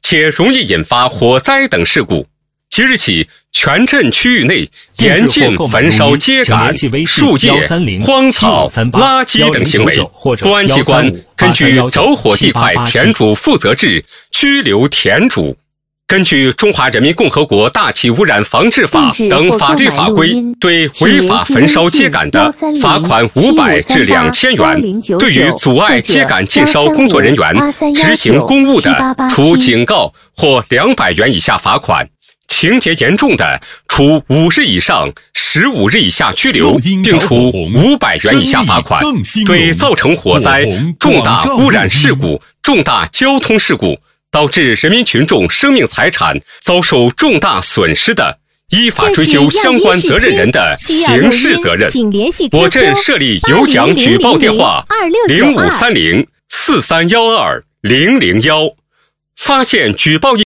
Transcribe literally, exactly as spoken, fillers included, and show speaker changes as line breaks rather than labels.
且容易引发火灾等事故。即日起，全镇区域内严禁焚烧秸秆、树叶、荒草、垃圾等行为。公安机关根据着火地块田主负责制拘留田主。根据《中华人民共和国大气污染防治法》等法律法规，对违法焚烧秸秆的，罚款五百至两千元；对于阻碍秸秆禁烧工作人员执行公务的，处警告或两百元以下罚款；情节严重的，处五日以上十五日以下拘留，并处五百元以下罚款。对造成火灾、重大污染事故、重大交通事故，导致人民群众生命财产遭受重大损失的，依法追究相关责任人的刑事责任。我镇设立有奖举报电话零五三零四三幺二零零幺，发现举报